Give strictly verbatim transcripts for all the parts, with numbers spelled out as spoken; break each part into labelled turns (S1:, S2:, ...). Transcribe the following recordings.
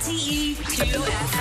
S1: R T E two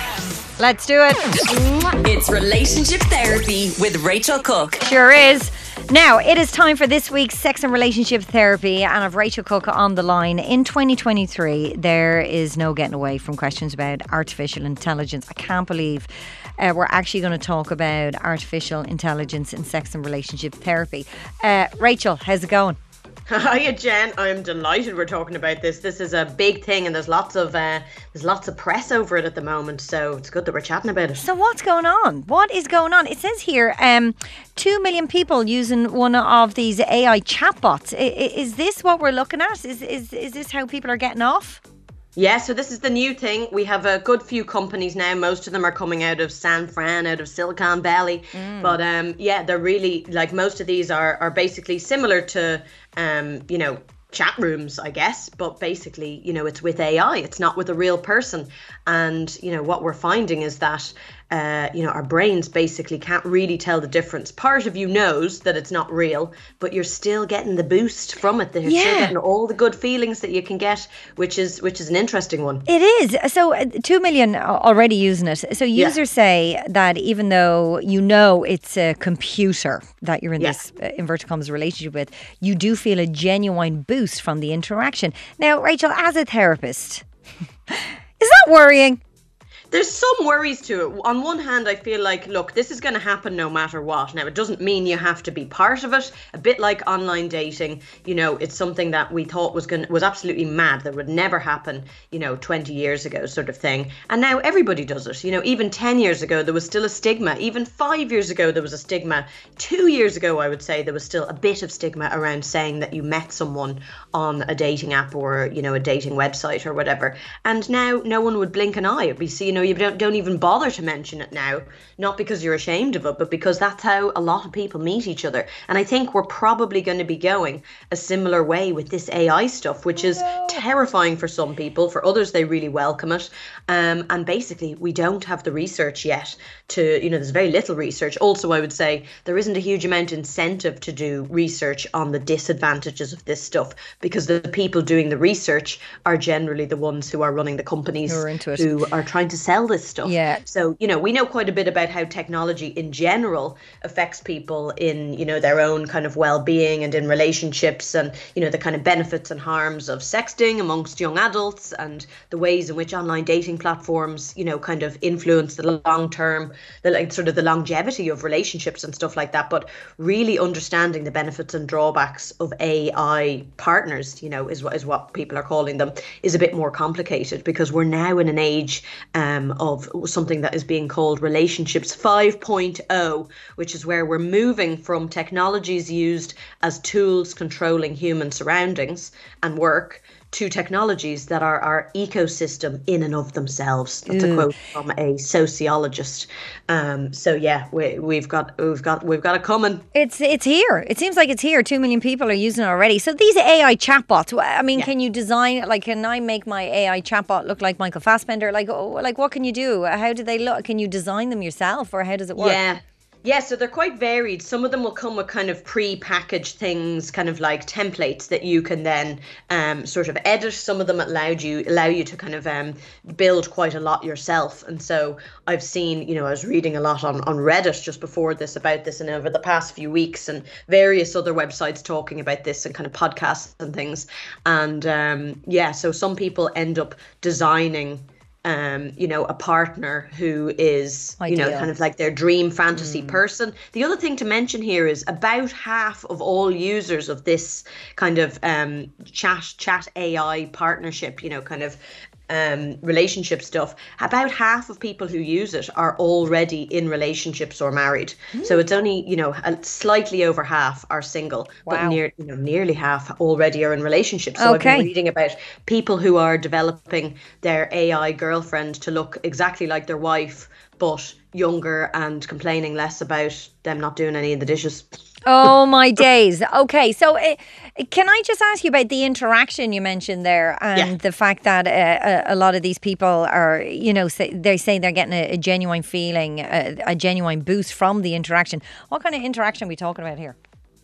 S1: F M.
S2: Let's do it.
S1: It's Relationship Therapy with Rachel Cook.
S2: Sure is. Now, it is time for this week's Sex and Relationship Therapy, and I've Rachel Cook on the line. In twenty twenty-three, there is no getting away from questions about artificial intelligence. I can't believe uh, we're actually going to talk about artificial intelligence in sex and relationship therapy. Uh, Rachel, how's it going?
S3: Hiya, Jen. I'm delighted we're talking about this. This is a big thing, and there's lots of uh, there's lots of press over it at the moment. So it's good that we're chatting about it.
S2: So what's going on? What is going on? It says here, um, two million people using one of these A I chatbots. I, I, is this what we're looking at? Is is is this how people are getting off?
S3: Yeah, so this is the new thing. We have a good few companies now. Most of them are coming out of San Fran, out of Silicon Valley. Mm. But um, yeah, they're really, like, most of these are, are basically similar to, um, you know, chat rooms, I guess. But basically, you know, it's with A I. It's not with a real person. And, you know, what we're finding is that, uh, you know, our brains basically can't really tell the difference. Part of you knows that it's not real, but you're still getting the boost from it. You're
S2: yeah.
S3: still getting all the good feelings that you can get, which is which is an interesting one.
S2: It is. So uh, two million already using it. So users yeah. say that even though you know it's a computer that you're in yeah. this uh, inverted commas relationship with, you do feel a genuine boost from the interaction. Now, Rachel, as a therapist, is that worrying?
S3: There's some worries to it. On one hand, I feel like, look, this is going to happen no matter what. Now, it doesn't mean you have to be part of it. A bit like online dating, you know, it's something that we thought was going was absolutely mad, that would never happen, you know, twenty years ago sort of thing. And now everybody does it. You know, even ten years ago, there was still a stigma. Even five years ago, there was a stigma. Two years ago, I would say, there was still a bit of stigma around saying that you met someone on a dating app or, you know, a dating website or whatever. And now no one would blink an eye. It'd be, so, you know, you don't, don't even bother to mention it now, not because you're ashamed of it, but because that's how a lot of people meet each other. And I think we're probably going to be going a similar way with this A I stuff, which is no. terrifying for some people. For others, they really welcome it. Um, and basically, we don't have the research yet to, you know, there's very little research. Also, I would say there isn't a huge amount of incentive to do research on the disadvantages of this stuff, because the people doing the research are generally the ones who are running the companies
S2: who are into it,
S3: who are trying to sell this stuff.
S2: Yeah.
S3: So, you know, we know quite a bit about how technology in general affects people in, you know, their own kind of well-being and in relationships, and, you know, the kind of benefits and harms of sexting amongst young adults, and the ways in which online dating platforms, you know, kind of influence the long-term, the like sort of the longevity of relationships and stuff like that. But really understanding the benefits and drawbacks of A I partners, you know, is what is what people are calling them, is a bit more complicated, because we're now in an age um, of something that is being called relationships five point oh, which is where we're moving from technologies used as tools controlling human surroundings and work to technologies that are our ecosystem in and of themselves. That's Ew. a quote from a sociologist. Um, so yeah, we, we've got we've got we've got it coming.
S2: It's it's here. It seems like it's here. Two million people are using it already. So these A I chatbots. I mean, yeah. can you design? Like, can I make my A I chatbot look like Michael Fassbender? Like, oh, like what can you do? How do they look? Can you design them yourself, or how does it work?
S3: Yeah. Yeah, so they're quite varied. Some of them will come with kind of pre-packaged things, kind of like templates that you can then um, sort of edit. Some of them allowed you allow you to kind of um, build quite a lot yourself. And so I've seen, you know, I was reading a lot on, on Reddit just before this about this, and over the past few weeks, and various other websites talking about this, and kind of podcasts and things. And um, yeah, so some people end up designing um, you know, a partner who is, Ideal. you know, kind of like their dream fantasy mm. person. The other thing to mention here is about half of all users of this kind of um, chat, chat A I partnership, you know, kind of um, relationship stuff, about half of people who use it are already in relationships or married. Mm. So it's only, you know, a, slightly over half are single, wow. but near, you know, nearly half already are in relationships. So okay. I've been reading about people who are developing their A I girlfriend to look exactly like their wife, but younger, and complaining less about them not doing any of the dishes.
S2: Oh my days. Okay, so uh, can I just ask you about the interaction you mentioned there, and yeah. the fact that uh, a, a lot of these people are, you know, say, they say they're getting a, a genuine feeling, a, a genuine boost from the interaction. What kind of interaction are we talking about here?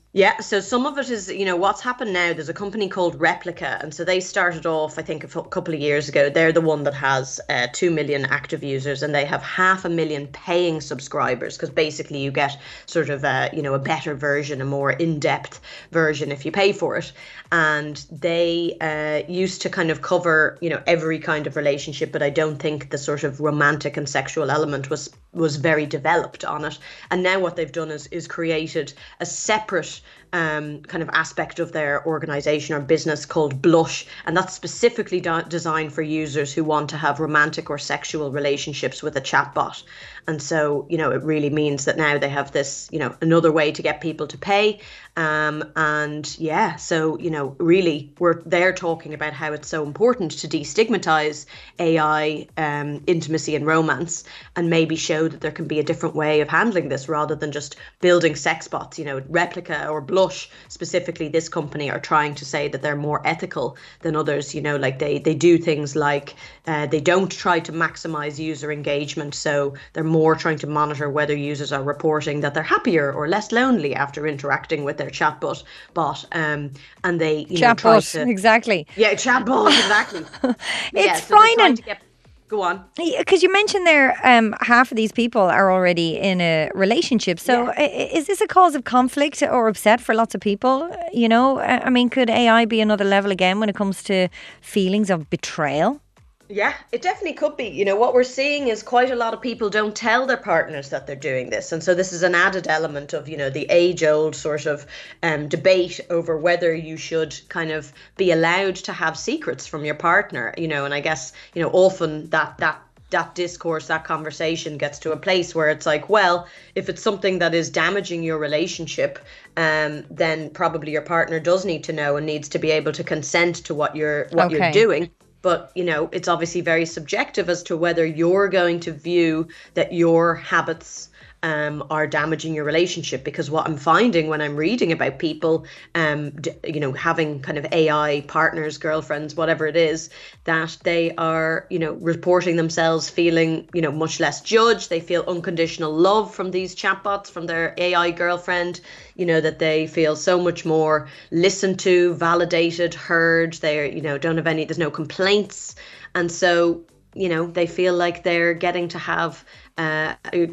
S3: Yeah, so some of it is, you know, what's happened now. There's a company called Replica, and so they started off, I think, a f- couple of years ago. They're the one that has uh, two million active users, and they have half a million paying subscribers. Because basically, you get sort of a, you know, a better version, a more in-depth version if you pay for it. And they uh, used to kind of cover, you know, every kind of relationship, but I don't think the sort of romantic and sexual element was was very developed on it. And now what they've done is is created a separate um, kind of aspect of their organization or business called Blush. And that's specifically de- designed for users who want to have romantic or sexual relationships with a chatbot. And so, you know, it really means that now they have this, you know, another way to get people to pay. Um, and yeah, so, you know, really, we're there talking about how it's so important to destigmatize A I um, intimacy and romance, and maybe show that there can be a different way of handling this rather than just building sex bots. You know, Replica or Blush, specifically this company, are trying to say that they're more ethical than others. You know, like they, they do things like uh, they don't try to maximize user engagement. So they're more trying to monitor whether users are reporting that they're happier or less lonely after interacting with their chatbot bot. Um, and they, you know, try
S2: Chatbot,
S3: to,
S2: exactly.
S3: yeah, chatbot, exactly. Yeah,
S2: It's
S3: so they're trying
S2: frightening.
S3: to get, go on.
S2: Because you mentioned there, um, half of these people are already in a relationship. So,
S3: Yeah.
S2: i- i- is this a cause of conflict or upset for lots of people? You know, I I mean, could A I be another level again when it comes to feelings of betrayal?
S3: Yeah, it definitely could be. You know, what we're seeing is quite a lot of people don't tell their partners that they're doing this. And so this is an added element of, you know, the age old sort of um, debate over whether you should kind of be allowed to have secrets from your partner, you know, and I guess, you know, often that, that, that discourse, that conversation gets to a place where it's like, well, if it's something that is damaging your relationship, um, then probably your partner does need to know and needs to be able to consent to what you're what you're
S2: Okay.
S3: doing. But, you know, it's obviously very subjective as to whether you're going to view that your habits um, are damaging your relationship. Because what I'm finding when I'm reading about people, um, d- you know, having kind of A I partners, girlfriends, whatever it is, that they are, you know, reporting themselves feeling, you know, much less judged. They feel unconditional love from these chatbots, from their A I girlfriend, you know, that they feel so much more listened to, validated, heard. They're, you know, don't have any, there's no complaints. And so, you know, they feel like they're getting to have uh,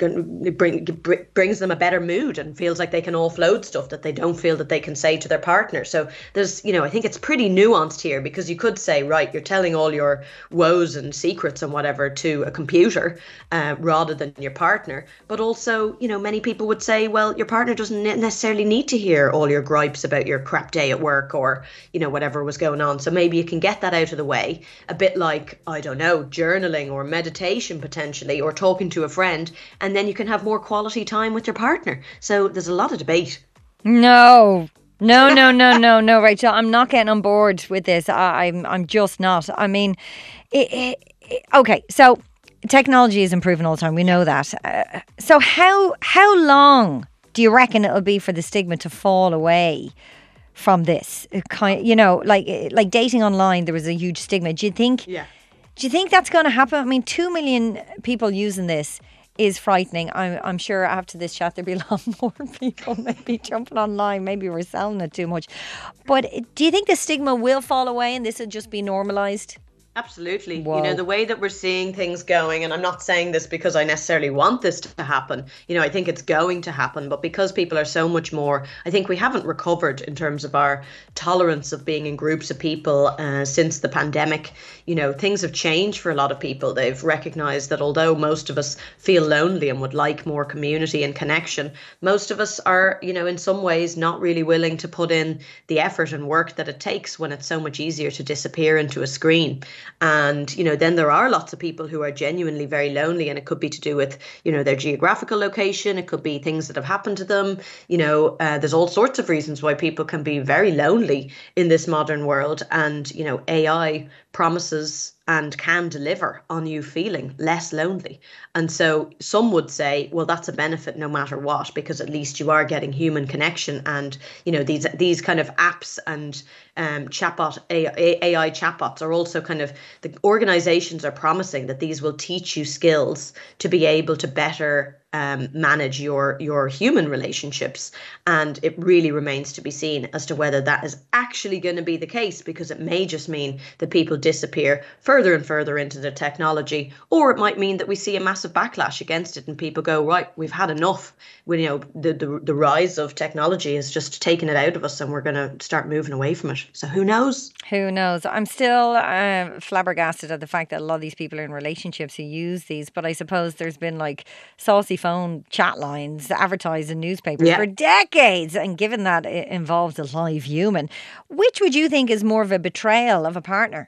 S3: it bring, brings them a better mood and feels like they can offload stuff that they don't feel that they can say to their partner. So there's, you know, I think it's pretty nuanced here, because you could say, right, you're telling all your woes and secrets and whatever to a computer uh, rather than your partner. But also, you know, many people would say, well, your partner doesn't necessarily need to hear all your gripes about your crap day at work or, you know, whatever was going on. So maybe you can get that out of the way, a bit like, I don't know, journaling or meditation potentially, or talking to a friend, and then you can have more quality time with your partner. So there's a lot of debate.
S2: No. No, no, no, no, no, Rachel. I'm not getting on board with this. I, I'm, I'm just not. I mean, it, it, it- okay. So technology is improving all the time. We know that. Uh, so how how long do you reckon it'll be for the stigma to fall away from this? It kind, you know, like like dating online, there was a huge stigma. Do you think?
S3: Yeah.
S2: Do you think that's going to happen? I mean, two million people using this is frightening. I'm, I'm sure after this chat there'll be a lot more people maybe jumping online. Maybe we're selling it too much. But do you think the stigma will fall away and this will just be normalised?
S3: Absolutely.
S2: Whoa.
S3: You know, the way that we're seeing things going, and I'm not saying this because I necessarily want this to happen. You know, I think it's going to happen, but because people are so much more, I think we haven't recovered in terms of our tolerance of being in groups of people uh, since the pandemic. You know, things have changed for a lot of people. They've recognized that although most of us feel lonely and would like more community and connection, most of us are, you know, in some ways not really willing to put in the effort and work that it takes when it's so much easier to disappear into a screen. And, you know, then there are lots of people who are genuinely very lonely, and it could be to do with, you know, their geographical location. It could be things that have happened to them. You know, uh, there's all sorts of reasons why people can be very lonely in this modern world. And, you know, A I promises and can deliver on you feeling less lonely. And so some would say, well, that's a benefit no matter what, because at least you are getting human connection. And, you know, these these kind of apps and um, chatbot, A I chatbots are also kind of, the organizations are promising that these will teach you skills to be able to better um, manage your your human relationships. And it really remains to be seen as to whether that is actually going to be the case, because it may just mean that people disappear further and further into the technology, or it might mean that we see a massive backlash against it and people go, right, we've had enough. We, you know, the, the, the rise of technology has just taken it out of us and we're going to start moving away from it. So who knows?
S2: Who knows? I'm still um, flabbergasted at the fact that a lot of these people are in relationships who use these, but I suppose there's been like saucy phone chat lines advertised in newspapers yeah. for decades, and given that it involves a live human, which would you think is more of a betrayal of a partner?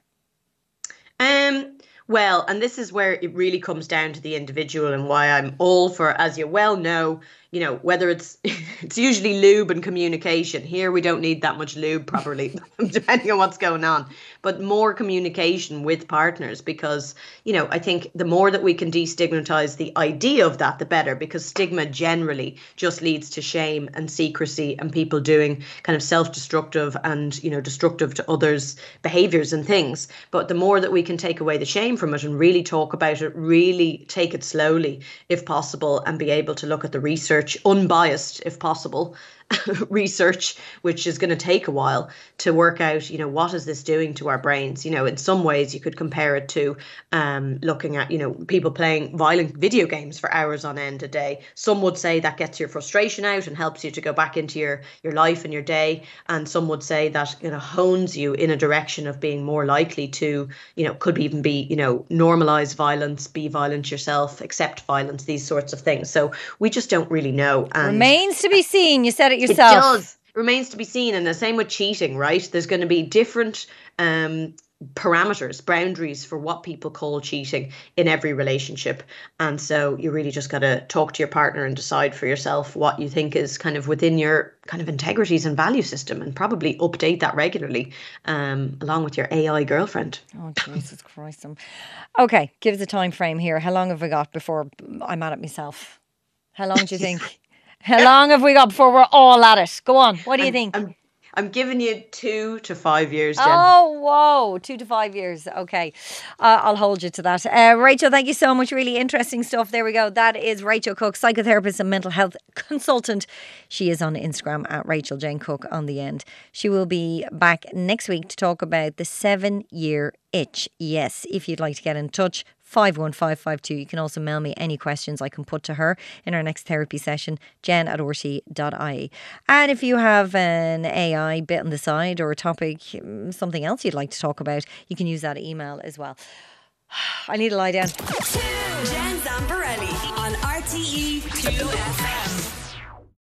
S3: Um. Well, and this is where it really comes down to the individual, and why I'm all for, as you well know, you know, whether it's it's usually lube and communication. Here we don't need that much lube properly, depending on what's going on. But more communication with partners, because, you know, I think the more that we can destigmatize the idea of that, the better, because stigma generally just leads to shame and secrecy and people doing kind of self-destructive and, you know, destructive to others behaviors and things. But the more that we can take away the shame from it and really talk about it, really take it slowly, if possible, and be able to look at the research, unbiased if possible, research, which is going to take a while to work out, you know, what is this doing to our brains? You know, in some ways you could compare it to um, looking at, you know, people playing violent video games for hours on end a day. Some would say that gets your frustration out and helps you to go back into your, your life and your day. And some would say that, you know, hones you in a direction of being more likely to, you know, could even be, you know, normalize violence, be violent yourself, accept violence, these sorts of things. So we just don't really know. And
S2: remains to be seen. You said it yourself.
S3: It does. Remains to be seen. And the same with cheating, right? There's going to be different um, parameters, boundaries for what people call cheating in every relationship. And so you really just got to talk to your partner and decide for yourself what you think is kind of within your kind of integrities and value system, and probably update that regularly um, along with your A I girlfriend.
S2: Oh, Jesus Christ. Okay, give us a time frame here. How long have we got before I'm mad at myself? How long do you think? How long have we got before we're all at it? Go on. What do you
S3: I'm,
S2: think?
S3: I'm, I'm giving you two to five years, Jen.
S2: Oh, whoa. Two to five years. Okay. Uh, I'll hold you to that. Uh, Rachel, thank you so much. Really interesting stuff. There we go. That is Rachel Cook, psychotherapist and mental health consultant. She is on Instagram at Rachel Jane Cook on the end. She will be back next week to talk about the seven-year itch. Yes, if you'd like to get in touch, five one five five two. You can also mail me any questions I can put to her in our next therapy session, jen at r t dot i e. And if you have an A I bit on the side or a topic, something else you'd like to talk about, you can use that email as well. I need to lie down.
S1: Jen Zamparelli on R T E two F M.